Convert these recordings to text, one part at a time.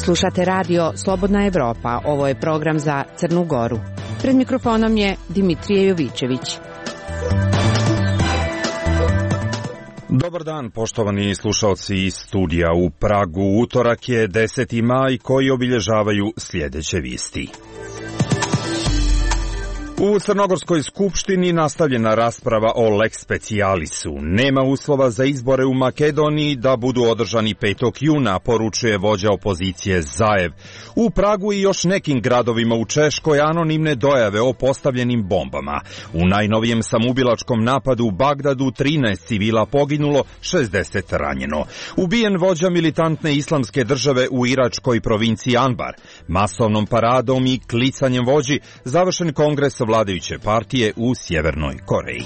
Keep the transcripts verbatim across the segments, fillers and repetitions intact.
Slušate radio Slobodna Evropa, ovo je program za Crnu Goru. Pred mikrofonom je Dimitrije Jovićević. Dobar dan, poštovani slušalci iz studija u Pragu. Utorak je deseti maj koji obilježavaju sljedeće vijesti. U Crnogorskoj skupštini nastavljena rasprava o lex specialisu. Nema uslova za izbore u Makedoniji da budu održani petog juna, poručuje vođa opozicije Zaev. U Pragu i još nekim gradovima u Češkoj anonimne dojave o postavljenim bombama. U najnovijem samoubilačkom napadu u Bagdadu trinaest civila poginulo, šezdeset ranjeno. Ubijen vođa militantne islamske države u iračkoj provinciji Anbar. Masovnom paradom i klicanjem vođi završen kongres vladajuće partije u Sjevernoj Koreji.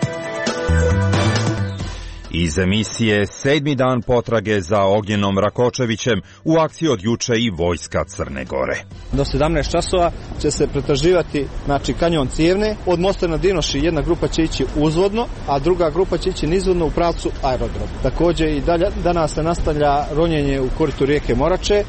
Iz emisije Sedmi dan potrage za Ognjenom Rakočevićem u akciji od juče i vojska Crne Gore. Do sedamnaest časova će se pretraživati znači, kanjon Cijevne. Od mosta na Dinoši jedna grupa će ići uzvodno, a druga grupa će ići nizvodno u pravcu aerodrom. Također i dalje, danas se nastavlja ronjenje u koritu rijeke Morače.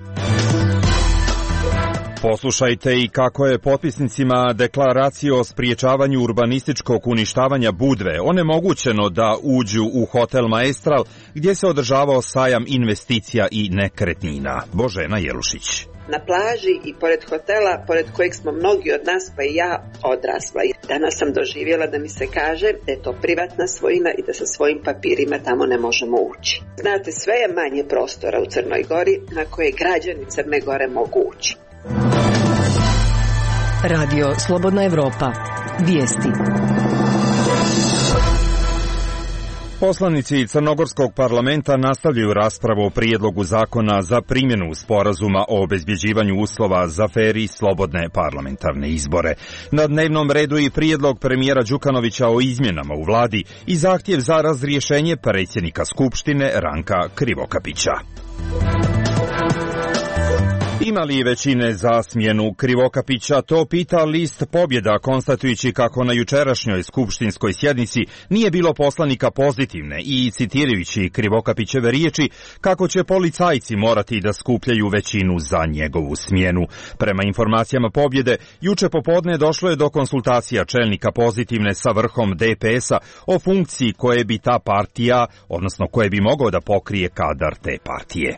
Poslušajte i kako je potpisnicima deklaracije o spriječavanju urbanističkog uništavanja Budve onemogućeno da uđu u hotel Maestral gdje se održavao sajam investicija i nekretnina. Božena Jelušić. Na plaži i pored hotela, pored kojeg smo mnogi od nas, pa i ja, odrasla. Danas sam doživjela da mi se kaže da je to privatna svojina i da sa svojim papirima tamo ne možemo ući. Znate, sve je manje prostora u Crnoj Gori na koje građani Crne Gore mogu ući. Radio Slobodna Evropa. Vijesti. Poslanici Crnogorskog parlamenta nastavljaju raspravu o prijedlogu zakona za primjenu sporazuma o obezbjeđivanju uslova za fer i slobodne parlamentarne izbore. Na dnevnom redu i prijedlog premijera Đukanovića o izmjenama u vladi i zahtjev za razrješenje predsjednika Skupštine Ranka Krivokapića. Ima li većine za smjenu Krivokapića, to pita list Pobjeda, konstatujući kako na jučerašnjoj skupštinskoj sjednici nije bilo poslanika pozitivne i citirajući Krivokapićeve riječi kako će policajci morati da skupljaju većinu za njegovu smjenu. Prema informacijama Pobjede, juče popodne došlo je do konsultacija čelnika pozitivne sa vrhom D P S-a o funkciji koje bi ta partija, odnosno koje bi mogao da pokrije kadar te partije.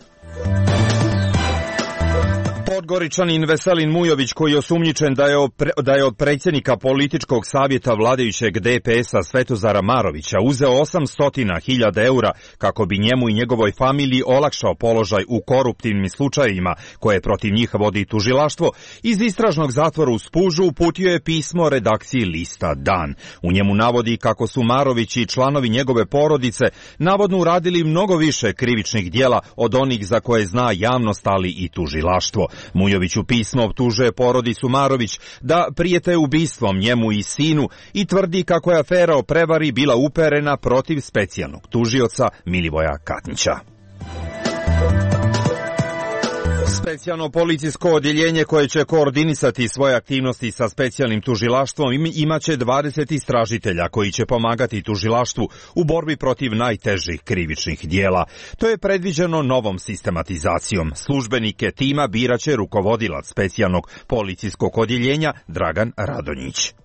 Podgoričanin Veselin Mujović, koji je osumnjičen da je, opre, da je od predsjednika političkog savjeta vladajućeg D P S-a Svetozara Marovića uzeo osamsto hiljada eura kako bi njemu i njegovoj familiji olakšao položaj u koruptivnim slučajevima koje protiv njih vodi tužilaštvo, iz istražnog zatvora u Spužu uputio je pismo redakciji lista Dan. U njemu navodi kako su Marović i članovi njegove porodice navodno uradili mnogo više krivičnih djela od onih za koje zna javnost, ali i tužilaštvo. Mujović u pismu optužuje porodicu Marović da prijete ubistvom njemu i sinu i tvrdi kako je afera o prevari bila uperena protiv specijalnog tužioca Milivoja Katnića. Specijalno policijsko odjeljenje koje će koordinisati svoje aktivnosti sa specijalnim tužilaštvom imaće dvadeset istražitelja koji će pomagati tužilaštvu u borbi protiv najtežih krivičnih dijela. To je predviđeno novom sistematizacijom. Službenike tima biraće rukovodilac specijalnog policijskog odjeljenja Dragan Radonjić.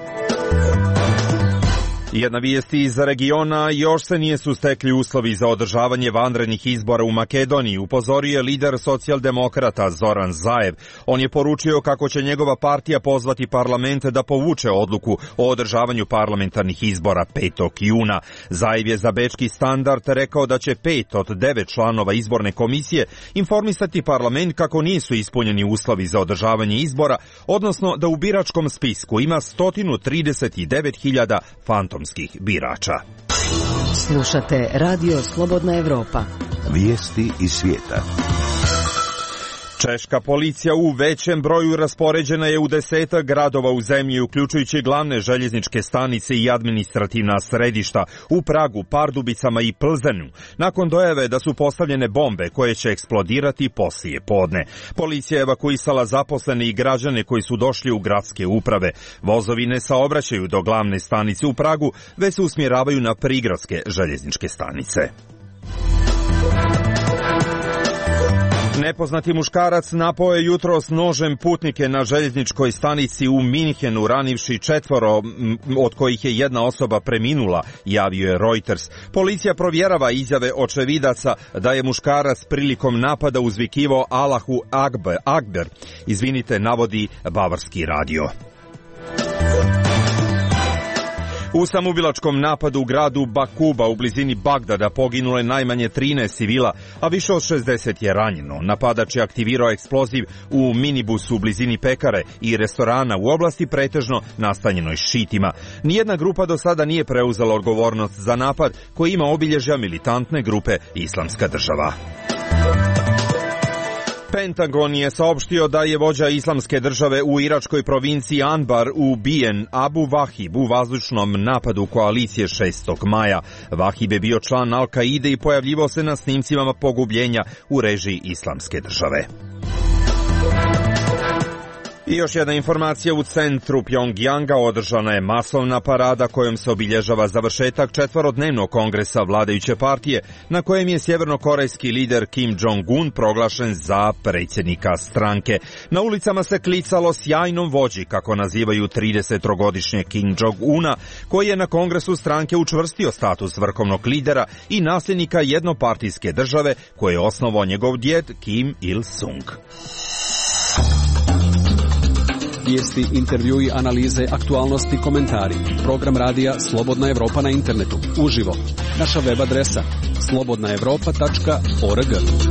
Jedna vijest iz regiona, još se nisu stekli uslovi za održavanje vanrednih izbora u Makedoniji, upozorio je lider socijaldemokrata Zoran Zaev. On je poručio kako će njegova partija pozvati parlament da povuče odluku o održavanju parlamentarnih izbora petog juna. Zaev je za Bečki Standard rekao da će pet od devet članova izborne komisije informisati parlament kako nisu ispunjeni uslovi za održavanje izbora, odnosno da u biračkom spisku ima sto trideset devet hiljada fantomskih birača. Slušate Radio Slobodna Evropa. Vijesti iz svijeta. Češka policija u većem broju raspoređena je u desetak gradova u zemlji, uključujući glavne željezničke stanice i administrativna središta u Pragu, Pardubicama i Plzenu, nakon dojave da su postavljene bombe koje će eksplodirati poslije podne. Policija je evakuisala zaposlene i građane koji su došli u gradske uprave. Vozovi ne saobraćaju do glavne stanice u Pragu, već se usmjeravaju na prigradske željezničke stanice. Nepoznati muškarac napao je jutros nožem putnike na željezničkoj stanici u Minhenu, ranivši četvoro, od kojih je jedna osoba preminula, javio je Reuters. Policija provjerava izjave očevidaca da je muškarac prilikom napada uzvikivao Allahu Akbar, Akbar, izvinite, navodi bavarski radio. U samoubilačkom napadu u gradu Bakuba u blizini Bagdada poginulo je najmanje trinaest civila, a više od šezdeset je ranjeno. Napadač je aktivirao eksploziv u minibusu u blizini pekare i restorana u oblasti pretežno nastanjenoj šitima. Nijedna grupa do sada nije preuzela odgovornost za napad koji ima obilježja militantne grupe Islamska država. Pentagon je saopštio da je vođa Islamske države u iračkoj provinciji Anbar ubijen Abu Wahib u vazdušnom napadu koalicije šestog maja. Wahib je bio član Al-Kaide i pojavljivao se na snimcima pogubljenja u režiji Islamske države. I još jedna informacija, u centru Pjongjanga održana je masovna parada kojom se obilježava završetak četvorodnevnog kongresa vladajuće partije, na kojem je sjevernokorejski lider Kim Jong-un proglašen za predsjednika stranke. Na ulicama se klicalo sjajnom vođi, kako nazivaju tridesettrogodišnjeg Kim Jong-una, koji je na kongresu stranke učvrstio status vrhovnog lidera i nasljednika jednopartijske države koje je osnovao njegov djed Kim Il-sung. Vijesti, intervjui, analize, aktualnosti, komentari. Program radija Slobodna Evropa na internetu. Uživo. Naša web adresa slobodna evropa tačka org.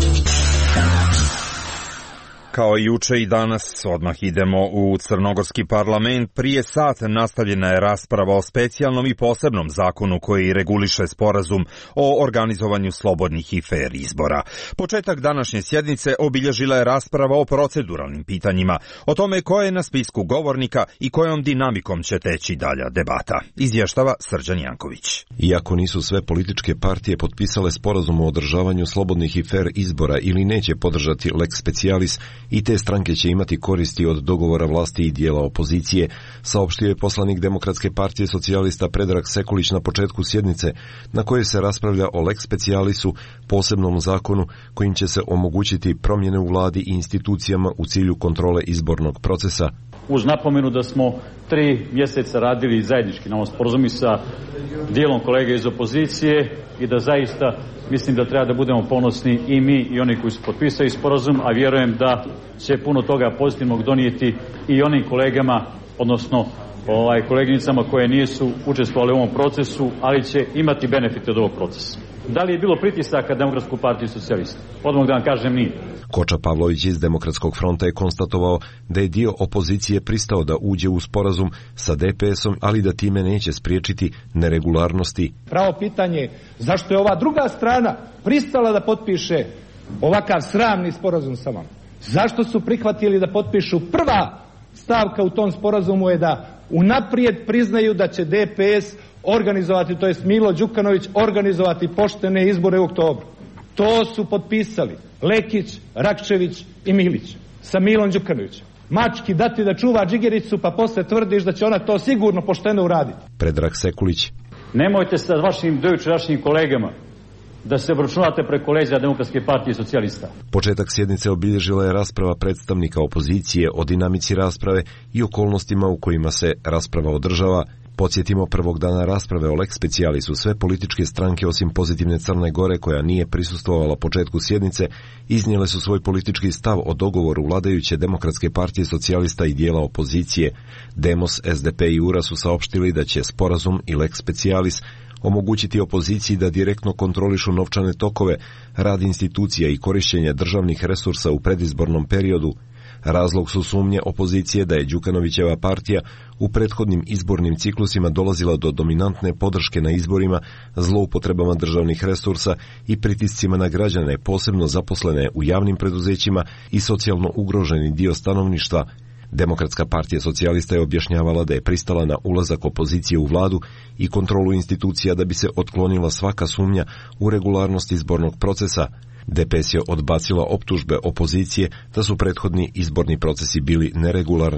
Kao i juče i danas, odmah idemo u Crnogorski parlament. Prije sat nastavljena je rasprava o specijalnom i posebnom zakonu koji reguliše sporazum o organizovanju slobodnih i fer izbora. Početak današnje sjednice obilježila je rasprava o proceduralnim pitanjima, o tome ko je na spisku govornika i kojom dinamikom će teći dalja debata. Izvještava Srđan Janković. Iako nisu sve političke partije potpisale sporazum o održavanju slobodnih i fer izbora ili neće podržati lex specialis, i te stranke će imati koristi od dogovora vlasti i dijela opozicije, saopštio je poslanik Demokratske partije socijalista Predrag Sekulić na početku sjednice, na kojoj se raspravlja o lex specialisu, posebnom zakonu kojim će se omogućiti promjene u vladi i institucijama u cilju kontrole izbornog procesa. Uz napomenu da smo tri mjeseca radili zajednički na ovom sporazumu sa dijelom kolega iz opozicije i da zaista mislim da treba da budemo ponosni i mi i oni koji su potpisali sporazum, a vjerujem da će puno toga pozitivnog donijeti i onim kolegama, odnosno ovaj, koleginicama koje nisu učestvovali u ovom procesu, ali će imati benefite od ovog procesa. Da li je bilo pritisaka Demokratsku partiju socijalista? Odmah da vam kažem, nije. Koča Pavlović iz Demokratskog fronta je konstatovao da je dio opozicije pristao da uđe u sporazum sa D P S-om, ali da time neće spriječiti neregularnosti. Pravo pitanje je zašto je ova druga strana pristala da potpiše ovakav sramni sporazum sa vama? Zašto su prihvatili da potpišu? Prva stavka u tom sporazumu je da unaprijed priznaju da će D P S organizovati, to jest Milo Đukanović, organizovati poštene izbore u oktobru. To su potpisali Lekić, Rakčević i Milić sa Milom Đukanovićem. Mački dati da čuva džigericu, pa posle tvrdiš da će ona to sigurno pošteno uraditi. Predrag Sekulić. Nemojte sa vašim dojučerašnjim kolegama da se obračunate preko leđa Demokratske partije socijalista. Početak sjednice obilježila je rasprava predstavnika opozicije o dinamici rasprave i okolnostima u kojima se rasprava održava. Podsjetimo, prvog dana rasprave o lex specialisu sve političke stranke osim Pozitivne Crne Gore, koja nije prisustvovala početku sjednice, iznijele su svoj politički stav o dogovoru vladajuće Demokratske partije socijalista i dijela opozicije. Demos, S D P i U R A su saopštili da će sporazum i lex specialis omogućiti opoziciji da direktno kontrolišu novčane tokove, rad institucija i korišćenje državnih resursa u predizbornom periodu. Razlog su sumnje opozicije da je Đukanovićeva partija u prethodnim izbornim ciklusima dolazila do dominantne podrške na izborima, zloupotrebama državnih resursa i pritiscima na građane, posebno zaposlene u javnim preduzećima i socijalno ugroženi dio stanovništva. Demokratska partija socijalista je objašnjavala da je pristala na ulazak opozicije u vladu i kontrolu institucija da bi se otklonila svaka sumnja u regularnost izbornog procesa. D P S je odbacila optužbe opozicije da su prethodni izborni procesi bili neregularni.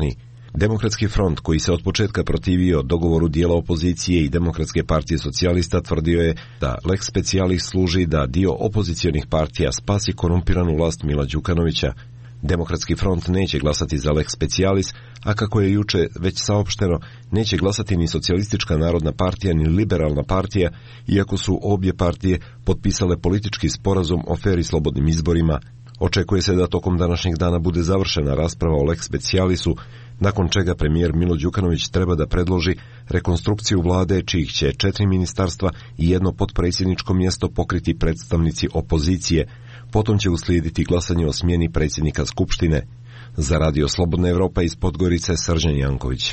Demokratski front, koji se od početka protivio dogovoru dijela opozicije i Demokratske partije socijalista, tvrdio je da lex specialis služi da dio opozicionih partija spasi korumpiranu vlast Mila Đukanovića. Demokratski front neće glasati za lex specialis, a kako je juče već saopšteno, neće glasati ni Socijalistička narodna partija ni Liberalna partija, iako su obje partije potpisale politički sporazum o fer i slobodnim izborima. Očekuje se da tokom današnjeg dana bude završena rasprava o lex specialisu, nakon čega premijer Milo Đukanović treba da predloži rekonstrukciju vlade, čijih će četiri ministarstva i jedno potpredsjedničko mjesto pokriti predstavnici opozicije. Potom će uslijediti glasanje o smjeni predsjednika Skupštine. Za Radio Slobodna Evropa iz Podgorice, Srđan Janković.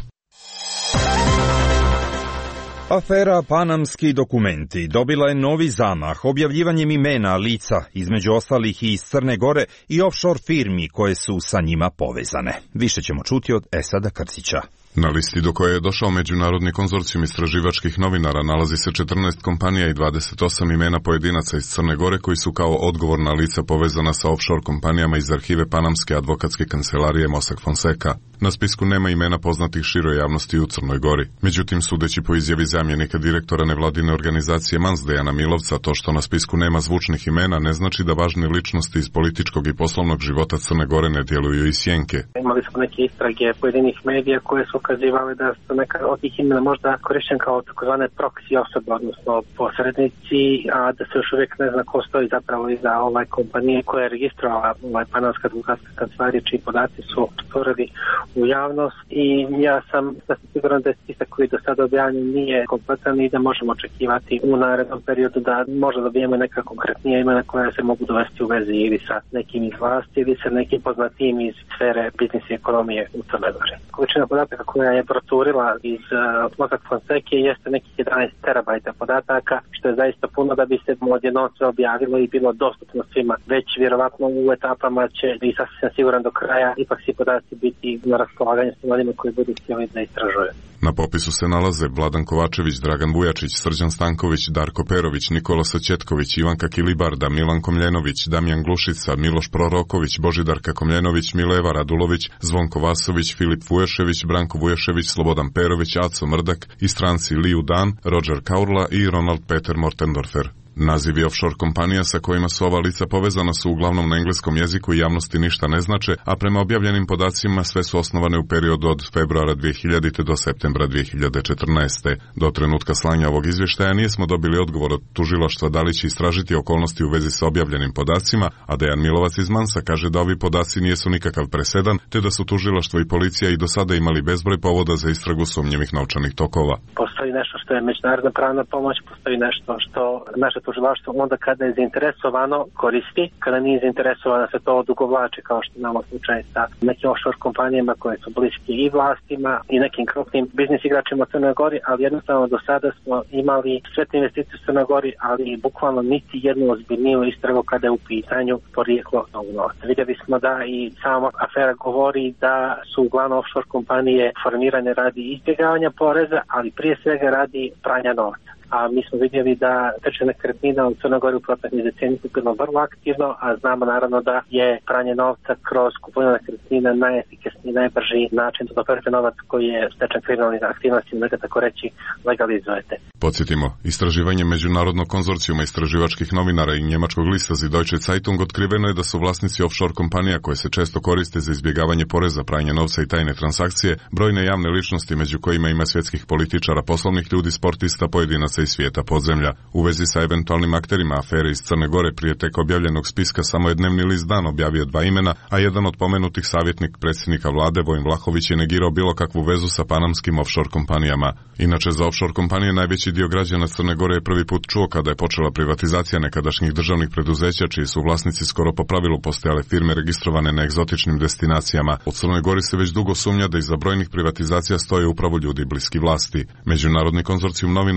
Afera Panamski dokumenti dobila je novi zamah objavljivanjem imena lica, između ostalih i iz Crne Gore, i offshore firmi koje su sa njima povezane. Više ćemo čuti od Esada Krcića. Na listi do koje je došao Međunarodni konzorcijum istraživačkih novinara nalazi se četrnaest kompanija i dvadeset osam imena pojedinaca iz Crne Gore koji su kao odgovorna lica povezana sa offshore kompanijama iz arhive Panamske advokatske kancelarije Mossack Fonseca. Na spisku nema imena poznatih široj javnosti u Crnoj Gori. Međutim, sudeći po izjavi zamjenika direktora nevladine organizacije Mans Dejana Milovca, to što na spisku nema zvučnih imena ne znači da važne ličnosti iz političkog i poslovnog života Crne Gore ne djeluju iz sjenke. Imali smo neke istrage pojedinih medija koje su ukazivali da su neka od tih imena možda korišćen kao takozvane proksi osobe, odnosno posrednici, a da se još uvijek ne zna ko stoji zapravo iza ovaj kompanije koja je registrovala ovaj Panamska advokatska kancelarija, čiji podaci su stvorili u javnost, i ja sam sasvim siguran da je spisak koji do sada objavljen nije kompletan i da možemo očekivati u narednom periodu da možda dobijemo neka konkretnija imena koja se mogu dovesti u vezi ili sa nekim iz vlasti ili sa nekim poznatijim iz sfere biznisa i ekonomije u Crnoj Gori. Količina podataka koja je proturila iz uh, Mossack Fonseca jeste nekih jedanaest terabajta podataka, što je zaista puno da bi se odjednom sve objavilo i bilo dostupno svima. Već vjerovatno u etapama će i sasvim siguran do kraja ipak svi podaci biti na raspolaganju s onima koji budu htjeli da istražuju. Na popisu se nalaze Vladan Kovačević, Dragan Vujačić, Srđan Stanković, Darko Perović, Nikola Sačetković, Ivanka Kilibarda, Milan Komljenović, Damjan Glušica, Miloš Proroković, Božidarka Komljenović, Mileva Radulović, Zvonko Vasović, Filip Vuješević, Branko Vuješević, Slobodan Perović, Aco Mrdak i stranci Liu Dan, Roger Kaurla i Ronald Peter Mortendorfer. Nazivi offshore kompanija sa kojima su ova lica povezana su uglavnom na engleskom jeziku i javnosti ništa ne znače, a prema objavljenim podacima sve su osnovane u periodu od februara dvije hiljadite. do septembra dvije hiljade četrnaeste. Do trenutka slanja ovog izvještaja nismo dobili odgovor od tužilaštva da li će istražiti okolnosti u vezi sa objavljenim podacima, a Dejan Milovac iz Mansa kaže da ovi podaci nijesu nikakav presedan, te da su tužilaštvo i policija i do sada imali bezbroj povoda za istragu sumnjivih novčanih tokova. Postoji nešto što je međunarodna pravna pomoć, postoji nešto što naše tužilaštvo onda kada je zainteresovano koristi, kada nije zainteresovano se to odugovlači, kao što imamo slučaj sa nekim offshore kompanijama koje su bliski i vlastima i nekim krupnim biznis igračima u Crnoj Gori, ali jednostavno do sada smo imali sve te investicije u Crnoj Gori, ali bukvalno niti jednu ozbiljniju istragu kada je u pitanju porijeklo ovog novca. Vidjeli smo da i sama afera govori da su uglavnom offshore kompanije formirane radi izbjegavanja poreza, ali prije svega radi pranja novca. A mi smo vidjeli da tržište nekretnina u Crnoj Gori u proteklih decenija bilo vrlo aktivno, a znamo naravno da je pranje novca kroz kupovinu nekretnina najefikasniji, najbrži način da doperete novac koji je stečen kriminalnih aktivnosti, da ga tako reći legalizujete. Podsjetimo, istraživanje Međunarodnog konzorcijuma istraživačkih novinara i njemačkog lista Die Deutsche Zeitung otkriveno je da su vlasnici offshore kompanija koje se često koriste za izbjegavanje poreza, pranje novca i tajne transakcije, brojne javne ličnosti među kojima ima svjetskih političara, poslovnih ljudi, sportista, pojedinaca i svijeta podzemlja. U vezi sa eventualnim akterima afere iz Crne Gore prije tek objavljenog spiska samo je dnevni list Dan objavio dva imena, a jedan od pomenutih savjetnik predsjednika vlade Vojin Vlahović je negirao bilo kakvu vezu sa panamskim offshore kompanijama. Inače, za offshore kompanije najveći dio građana Crne Gore je prvi put čuo kada je počela privatizacija nekadašnjih državnih preduzeća, čiji su vlasnici skoro po pravilu postojale firme registrovane na egzotičnim destinacijama. U Crnoj Gori se već dugo sumnja da iza brojnih privatizacija stoje upravo ljudi bliski vlasti. Međunarodni konzorcijum novinara upozorava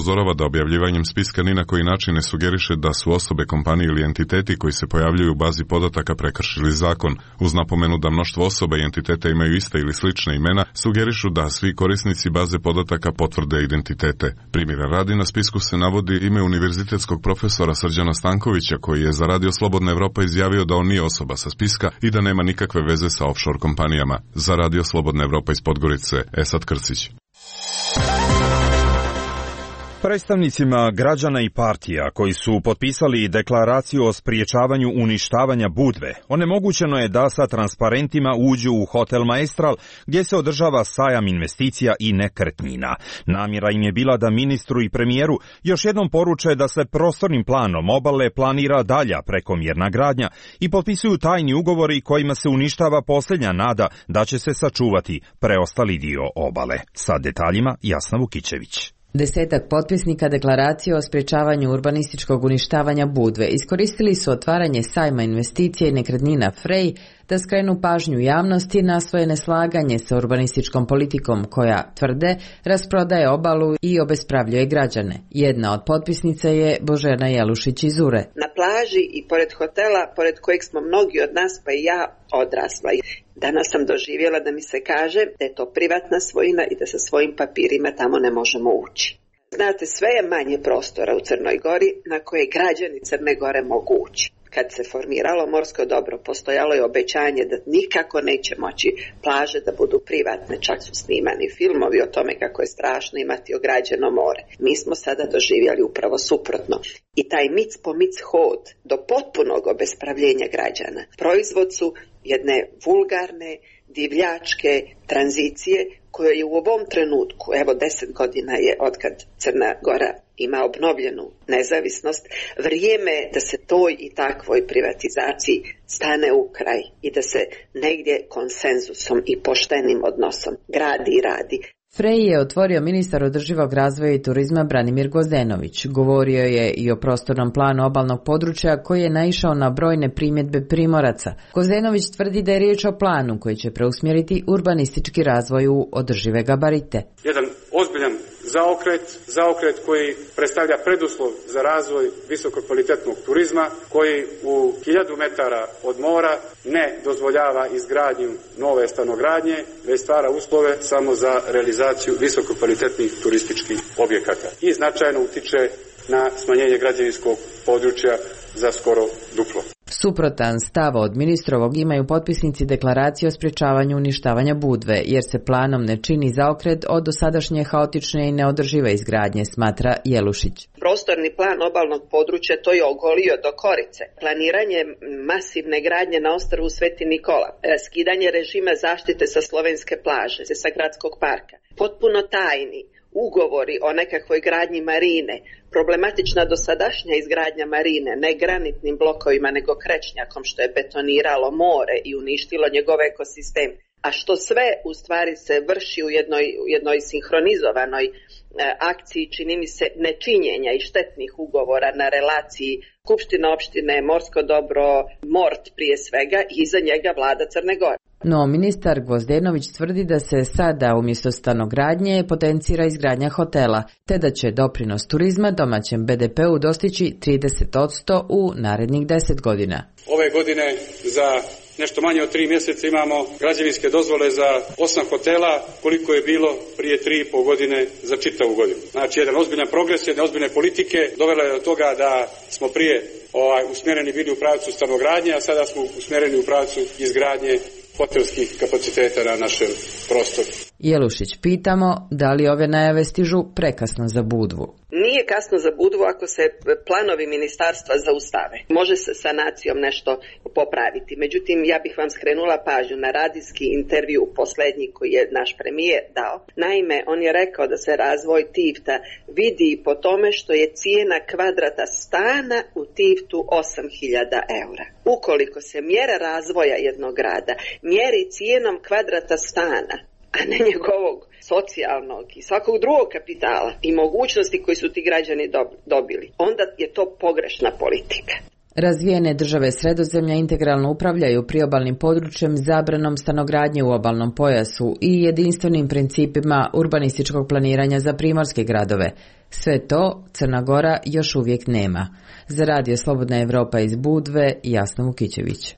upozorava da objavljivanjem spiska ni na koji način ne sugeriše da su osobe, kompanije ili entiteti koji se pojavljuju u bazi podataka prekršili zakon. Uz napomenu da mnoštvo osoba i entiteta imaju ista ili slična imena, sugerišu da svi korisnici baze podataka potvrde identitete. Primjera radi, na spisku se navodi ime univerzitetskog profesora Srđana Stankovića, koji je za Radio Slobodna Evropa izjavio da on nije osoba sa spiska i da nema nikakve veze sa offshore kompanijama. Za Radio Slobodna Evropa iz Podgorice, Esad Krcić. Predstavnicima građana i partija koji su potpisali deklaraciju o spriječavanju uništavanja Budve, onemogućeno je da sa transparentima uđu u Hotel Maestral gdje se održava sajam investicija i nekretnina. Namjera im je bila da ministru i premijeru još jednom poruče da se prostornim planom obale planira dalja prekomjerna gradnja i potpisuju tajni ugovori kojima se uništava posljednja nada da će se sačuvati preostali dio obale. Sa detaljima Jasna Vukićević. Desetak potpisnika deklaracije o sprječavanju urbanističkog uništavanja Budve iskoristili su otvaranje sajma investicija i nekretnina Frej da skrenu pažnju javnosti na svoje neslaganje sa urbanističkom politikom koja, tvrde, rasprodaje obalu i obespravljuje građane. Jedna od potpisnica je Božena Jelušić iz Ure. Na plaži i pored hotela, pored kojeg smo mnogi od nas pa i ja odrasla. Danas sam doživjela da mi se kaže da je to privatna svojina i da sa svojim papirima tamo ne možemo ući. Znate, sve je manje prostora u Crnoj Gori na koje građani Crne Gore mogu ući. Kad se formiralo morsko dobro, postojalo je obećanje da nikako neće moći plaže da budu privatne, čak su snimani filmovi o tome kako je strašno imati ograđeno more. Mi smo sada doživjeli upravo suprotno. I taj mic po mic hod do potpunog obespravljenja građana proizvod su jedne vulgarne, divljačke tranzicije koja je u ovom trenutku, evo deset godina je otkad Crna Gora ima obnovljenu nezavisnost, vrijeme je da se toj i takvoj privatizaciji stane u kraj i da se negdje konsenzusom i poštenim odnosom gradi i radi. Frej je otvorio ministar održivog razvoja i turizma Branimir Gvozdenović. Govorio je i o prostornom planu obalnog područja koji je naišao na brojne primjedbe Primoraca. Gvozdenović tvrdi da je riječ o planu koji će preusmjeriti urbanistički razvoj u održive gabarite. Jedan ozbiljan zaokret, zaokret koji predstavlja preduslov za razvoj visokokvalitetnog turizma, koji u hiljadu metara od mora ne dozvoljava izgradnju nove stanogradnje, već stvara uslove samo za realizaciju visokokvalitetnih turističkih objekata i značajno utiče na smanjenje građevinskog područja za skoro duplo. Suprotan stav od ministrovog imaju potpisnici deklaracije o sprječavanju uništavanja Budve, jer se planom ne čini zaokret od dosadašnje haotične i neodržive izgradnje, smatra Jelušić. Prostorni plan obalnog područja to je ogolio do korice. Planiranje masivne gradnje na ostrvu Sveti Nikola, skidanje režima zaštite sa slovenske plaže, sa gradskog parka, potpuno tajni ugovori o nekakvoj gradnji marine, problematična dosadašnja izgradnja marine, ne granitnim blokovima nego krečnjakom što je betoniralo more i uništilo njegov ekosistem, a što sve u stvari se vrši u jednoj, u jednoj sinhronizovanoj e, akciji, čini mi se, nečinjenja i štetnih ugovora na relaciji Skupština opštine, morsko dobro, Mort prije svega i iza njega vlada Crne Gore. No, ministar Gvozdenović tvrdi da se sada umjesto stanogradnje potencira izgradnja hotela, te da će doprinos turizma domaćem be de pe u dostići trideset posto u narednih deset godina. Ove godine za nešto manje od tri mjeseca imamo građevinske dozvole za osam hotela, koliko je bilo prije tri i pol godine za čitavu godinu. Znači, jedan ozbiljan progres, jedne ozbiljne politike dovela je do toga da smo prije ovaj, usmjereni bili u pravcu stanogradnje, a sada smo usmjereni u pravcu izgradnje hotelskih kapaciteta na našem prostoru. Jelušić pitamo da li ove najave stižu prekasno za Budvu. Nije kasno za Budvu ako se planovi ministarstva zaustave. Može se sanacijom nešto popraviti. Međutim, ja bih vam skrenula pažnju na radijski intervju posljednji koji je naš premijer dao. Naime, on je rekao da se razvoj Tivta vidi po tome što je cijena kvadrata stana u Tivtu osam hiljada eura. Ukoliko se mjera razvoja jednog grada mjeri cijenom kvadrata stana, a ne njegovog socijalnog i svakog drugog kapitala i mogućnosti koji su ti građani dobili, onda je to pogrešna politika. Razvijene države Sredozemlja integralno upravljaju priobalnim područjem, zabranom stanogradnje u obalnom pojasu i jedinstvenim principima urbanističkog planiranja za primorske gradove. Sve to Crna Gora još uvijek nema. Za Radio Slobodna Evropa iz Budve, Jasna Vukićević.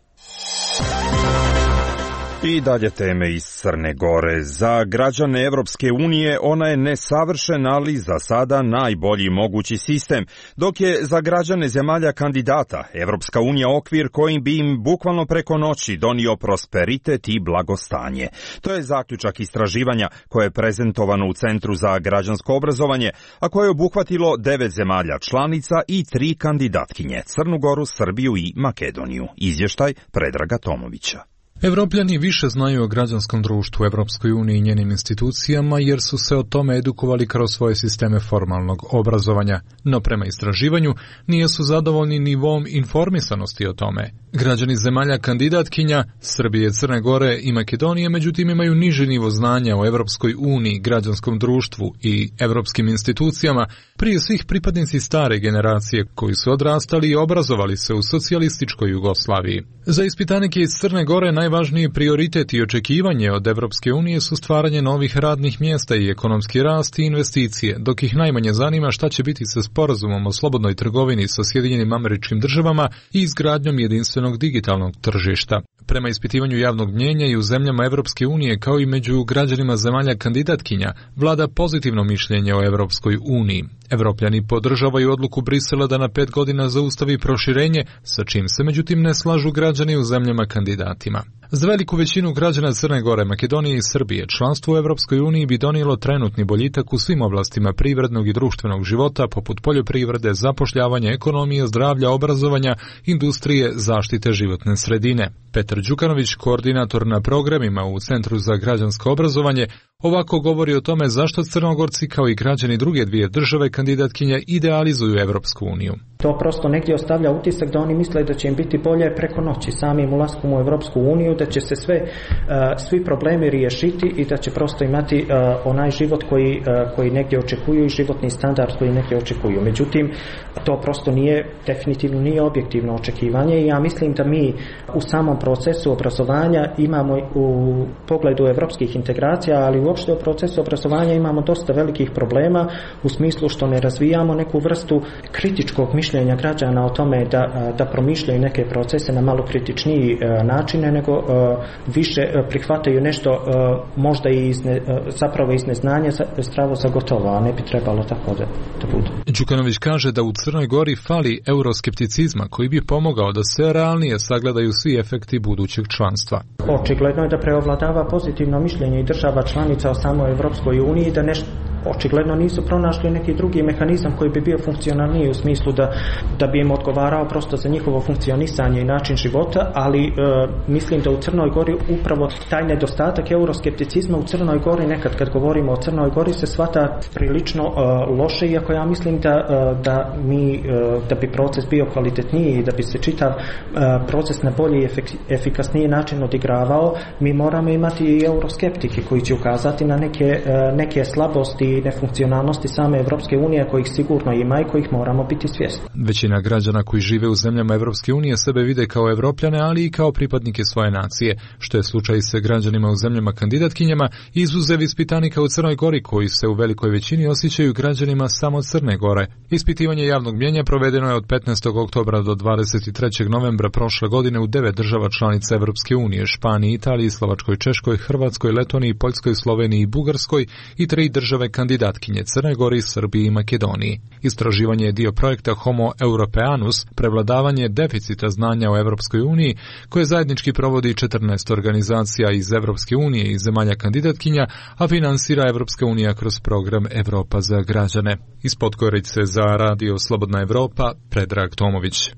I dalje teme iz Crne Gore. Za građane Evropske unije ona je nesavršen, ali za sada najbolji mogući sistem, dok je za građane zemalja kandidata Evropska unija okvir kojim bi im bukvalno preko noći donio prosperitet i blagostanje. To je zaključak istraživanja koje je prezentovano u Centru za građansko obrazovanje, a koje je obuhvatilo devet zemalja članica i tri kandidatkinje, Crnu Goru, Srbiju i Makedoniju. Izvještaj Predraga Tomovića. Evropljani više znaju o građanskom društvu, Evropskoj uniji i njenim institucijama jer su se o tome edukovali kroz svoje sisteme formalnog obrazovanja, no prema istraživanju nisu zadovoljni nivom informisanosti o tome. Građani zemalja kandidatkinja, Srbije, Crne Gore i Makedonije, međutim imaju niži nivo znanja o Evropskoj uniji, građanskom društvu i evropskim institucijama, prije svih pripadnici stare generacije koji su odrastali i obrazovali se u socijalističkoj Jugoslaviji. Za ispitanike iz Crne Gore najvažniji prioritet i očekivanje od Evropske unije su stvaranje novih radnih mjesta i ekonomski rast i investicije, dok ih najmanje zanima šta će biti sa sporazumom o slobodnoj trgovini sa Sjedinjenim Američkim Državama i izgradnjom jedinstvenog digitalnog tržišta. Prema ispitivanju javnog mnjenja i u zemljama Evropske unije kao i među građanima zemalja kandidatkinja vlada pozitivno mišljenje o Evropskoj uniji. Evropljani podržavaju odluku Brisela da na pet godina zaustavi proširenje, sa čim se međutim ne slažu građani u zemljama kandidatima. Za veliku većinu građana Crne Gore, Makedonije i Srbije članstvo u Evropskoj uniji bi donijelo trenutni boljitak u svim oblastima privrednog i društvenog života, poput poljoprivrede, zapošljavanja, ekonomije, zdravlja, obrazovanja, industrije, zaštite životne sredine. Petar Đukanović, koordinator na programima u Centru za građansko obrazovanje, ovako govori o tome zašto Crnogorci kao i građani druge dvije države kandidatkinja idealizuju Evropsku uniju. To prosto negdje ostavlja utisak da oni misle da će im biti bolje preko noći samim ulaskom u Evropsku uniju, da će se sve, uh, svi problemi riješiti i da će prosto imati uh, onaj život koji, uh, koji negdje očekuju i životni standard koji negdje očekuju. Međutim, to prosto nije, definitivno nije objektivno očekivanje i ja mislim da mi u samom procesu obrazovanja imamo u pogledu evropskih integracija, ali uopšte u procesu obrazovanja imamo dosta velikih problema u smislu što ne razvijamo neku vrstu kritičkog mišljenja građana o tome da, da promišljaju neke procese na malo kritičniji načine, nego više prihvataju nešto možda i iz ne, zapravo iz neznanja zdravo za gotovo, a ne bi trebalo tako da, da bude. Đukanović kaže da u Crnoj Gori fali euroskepticizma koji bi pomogao da se realnije sagledaju svi efekti budućeg članstva. Očigledno je da preovladava pozitivno mišljenje i država članica o samoj Evropskoj uniji, da nešto očigledno nisu pronašli neki drugi mehanizam koji bi bio funkcionalniji u smislu da, da bi im odgovarao prosto za njihovo funkcionisanje i način života, ali e, mislim da u Crnoj Gori upravo taj nedostatak euroskepticizma u Crnoj Gori, nekad kad govorimo o Crnoj Gori, se shvata prilično e, loše, iako ja mislim da, e, da, mi, e, da bi proces bio kvalitetniji i da bi se čitav e, proces na bolji i efek, efikasniji način odigravao, mi moramo imati i euroskeptike koji će ukazati na neke, e, neke slabosti i nefunkcionalnosti same Evropske unije, kojih sigurno ima i kojih moramo biti svjesni. Većina građana koji žive u zemljama Evropske unije sebe vide kao Evropljane, ali i kao pripadnike svoje nacije, što je slučaj sa građanima u zemljama kandidatkinjama, izuzev ispitanika u Crnoj Gori koji se u velikoj većini osjećaju građanima samo Crne Gore. Ispitivanje javnog mnjenja provedeno je od petnaestog oktobra do dvadeset trećeg novembra prošle godine u devet država članica Evropske unije, Španiji, Italiji, Slovačkoj, Češkoj, Hrvatskoj, Letoniji, Poljskoj, Sloveniji i Bugarskoj i tri države kandidatkinje Crnoj Gori, Srbiji i Makedoniji. Istraživanje je dio projekta Homo Europeanus, prevladavanje deficita znanja o Evropskoj uniji, koje zajednički provodi četrnaest organizacija iz Evropske unije i zemalja kandidatkinja, a finansira Evropska unija kroz program Evropa za građane. Iz Podgorice za Radio Slobodna Evropa, Predrag Tomović.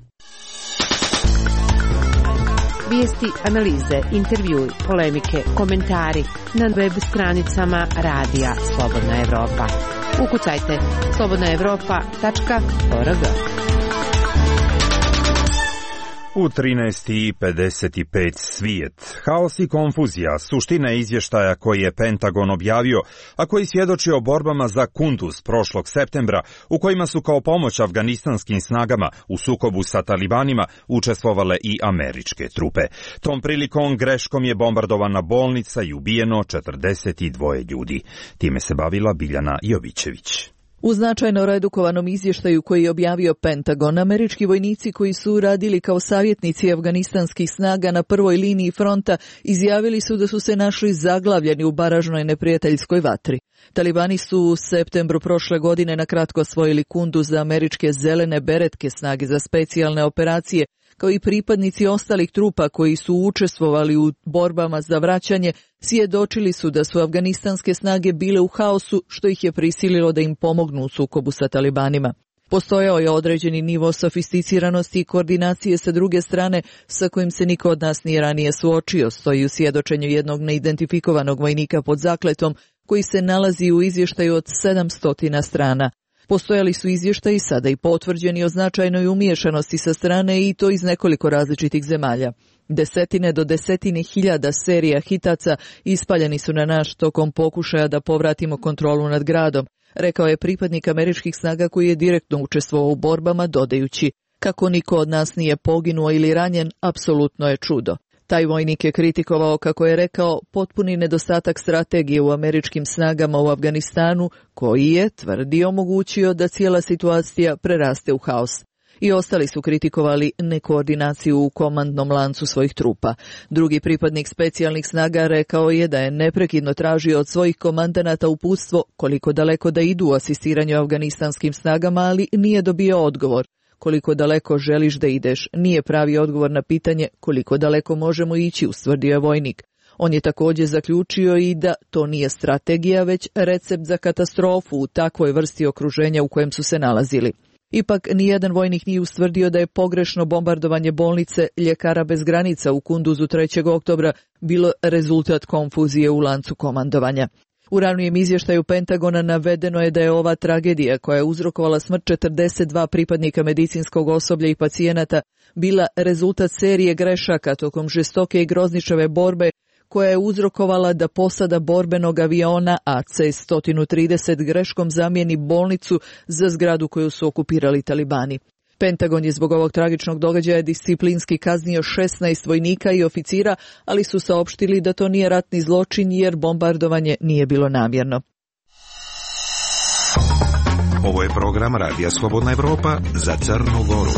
Vijesti, analize, intervjui, polemike, komentari na web stranicama Radija Slobodna Evropa. Ukucajte slobodna evropa tačka org. U trinaest i pedeset pet svijet. Haos i konfuzija, suština je izvještaja koji je Pentagon objavio, a koji svjedoči o borbama za Kunduz prošlog septembra, u kojima su kao pomoć afganistanskim snagama u sukobu sa talibanima učestvovale i američke trupe. Tom prilikom greškom je bombardovana bolnica i ubijeno četrdeset dva ljudi. Time se bavila Biljana Jovićević. U značajno redukovanom izvještaju koji je objavio Pentagon, američki vojnici koji su radili kao savjetnici afganistanskih snaga na prvoj liniji fronta izjavili su da su se našli zaglavljeni u baražnoj neprijateljskoj vatri. Talibani su u septembru prošle godine nakratko osvojili Kunduz za američke zelene beretke snage za specijalne operacije, kao i pripadnici ostalih trupa koji su učestvovali u borbama za vraćanje, svjedočili su da su afganistanske snage bile u haosu, što ih je prisililo da im pomognu u sukobu sa talibanima. Postojao je određeni nivo sofisticiranosti i koordinacije sa druge strane sa kojim se niko od nas nije ranije suočio, stoji u svjedočenju jednog neidentifikovanog vojnika pod zakletom koji se nalazi u izvještaju od sedamsto strana. Postojali su izvještaji sada i potvrđeni o značajnoj umiješanosti sa strane i to iz nekoliko različitih zemalja. Desetine do desetine hiljada serija hitaca ispaljeni su na naš tokom pokušaja da povratimo kontrolu nad gradom, rekao je pripadnik američkih snaga koji je direktno učestvovao u borbama, dodajući: kako niko od nas nije poginuo ili ranjen, apsolutno je čudo. Taj vojnik je kritikovao, kako je rekao, potpuni nedostatak strategije u američkim snagama u Afganistanu, koji je, tvrdi, omogućio da cijela situacija preraste u haos. I ostali su kritikovali nekoordinaciju u komandnom lancu svojih trupa. Drugi pripadnik specijalnih snaga rekao je da je neprekidno tražio od svojih komandanata uputstvo koliko daleko da idu u asistiranju afganistanskim snagama, ali nije dobio odgovor. Koliko daleko želiš da ideš, nije pravi odgovor na pitanje koliko daleko možemo ići, ustvrdio je vojnik. On je također zaključio i da to nije strategija, već recept za katastrofu u takvoj vrsti okruženja u kojem su se nalazili. Ipak, nijedan vojnik nije ustvrdio da je pogrešno bombardovanje bolnice Ljekara bez granica u Kunduzu trećeg oktobra bilo rezultat konfuzije u lancu komandovanja. U ranijem izvještaju Pentagona navedeno je da je ova tragedija, koja je uzrokovala smrt četrdeset dva pripadnika medicinskog osoblja i pacijenata, bila rezultat serije grešaka tokom žestoke i grozničave borbe koja je uzrokovala da posada borbenog aviona A C sto trideset greškom zamijeni bolnicu za zgradu koju su okupirali talibani. Pentagon je zbog ovog tragičnog događaja disciplinski kaznio šesnaest vojnika i oficira, ali su saopštili da to nije ratni zločin jer bombardovanje nije bilo namjerno. Ovo je program Radija Slobodna Evropa za Crnu Goru.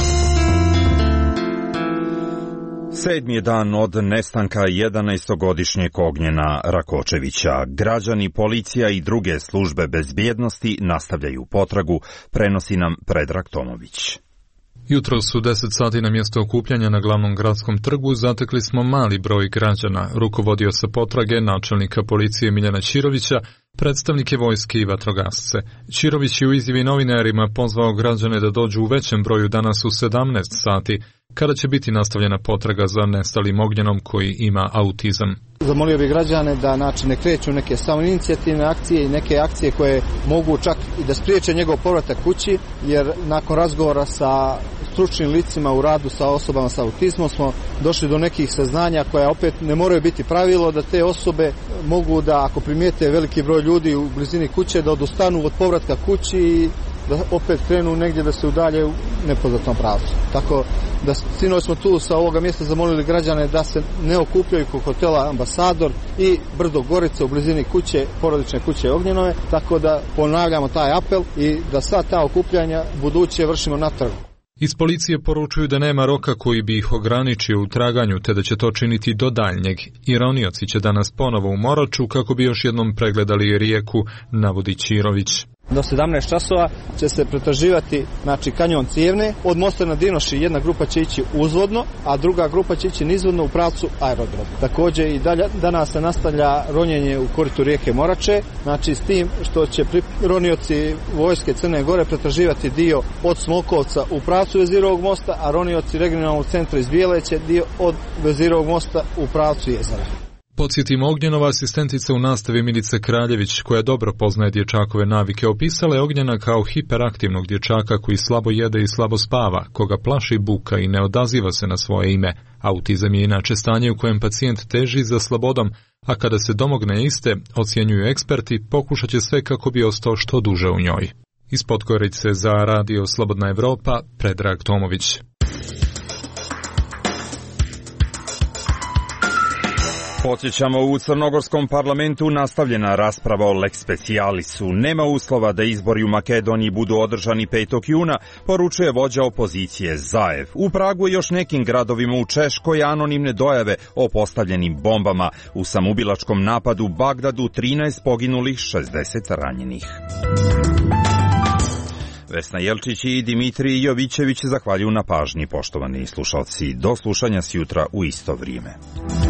Sedmi je dan od nestanka jedanaestogodišnjeg Ognjena Rakočevića. Građani, policija i druge službe bezbjednosti nastavljaju potragu, prenosi nam Predrag Tomović. Jutros u deset sati na mjesto okupljanja na glavnom gradskom trgu zatekli smo mali broj građana, rukovodioca potrage, načelnika policije Miljana Ćirovića, predstavnike vojske i vatrogasce. Ćirović je u izjavi novinarima pozvao građane da dođu u većem broju danas u sedamnaest sati, kada će biti nastavljena potraga za nestalim Ognjenom koji ima autizam. Zamolio bih građane da znači, ne kreću neke samoinicijativne akcije i neke akcije koje mogu čak i da spriječe njegov povratak kući, jer nakon razgovora sa stručnim licima u radu sa osobama sa autizmom smo došli do nekih saznanja koja opet ne moraju biti pravilo, da te osobe mogu da, ako primijete veliki broj ljudi u blizini kuće, da odustanu od povratka kući i da opet krenu negdje da se udalje u nepoznatom pravcu. Tako da sinoć smo tu sa ovoga mjesta zamolili građane da se ne okupljaju kod hotela Ambasador i Brdo Gorica u blizini kuće, porodične kuće Ognjenove, tako da ponavljamo taj apel i da sva ta okupljanja buduće vršimo na trgu. Iz policije poručuju da nema roka koji bi ih ograničio u traganju, te da će to činiti do daljnjeg. Ironioci će danas ponovo u Moraču kako bi još jednom pregledali rijeku, navodi Ćirović. Do sedamnaest časova će se pretraživati znači, kanjon Cijevne. Od mosta na Dinoši jedna grupa će ići uzvodno, a druga grupa će ići nizvodno u pravcu aerodroma. Također i dalje, danas se nastavlja ronjenje u koritu rijeke Morače, znači s tim što će ronioci vojske Crne Gore pretraživati dio od Smokovca u pravcu Vezirovog mosta, a ronioci regionalnog centra iz Bijeleće dio od Vezirovog mosta u pravcu jezera. Podsjetimo, Ognjenova asistentica u nastavi Milica Kraljević, koja dobro poznaje dječakove navike, opisala je Ognjena kao hiperaktivnog dječaka koji slabo jede i slabo spava, koga plaši buka i ne odaziva se na svoje ime. Autizam je inače stanje u kojem pacijent teži za slobodom, a kada se domogne iste, ocjenjuju eksperti, pokušat će sve kako bi ostao što duže u njoj. Iz Podgorice za Radio Slobodna Evropa, Predrag Tomović. Podsjećamo, u crnogorskom parlamentu nastavljena rasprava o lex specialisu. Nema uslova da izbori u Makedoniji budu održani petog juna, poručuje vođa opozicije Zaev. U Pragu i još nekim gradovima u Češkoj anonimne dojave o postavljenim bombama. U samoubilačkom napadu u Bagdadu trinaest poginulih, šezdeset ranjenih. Vesna Jelčić i Dimitrij Jovićević zahvaljuju na pažnji, poštovani slušalci. Do slušanja sjutra u isto vrijeme.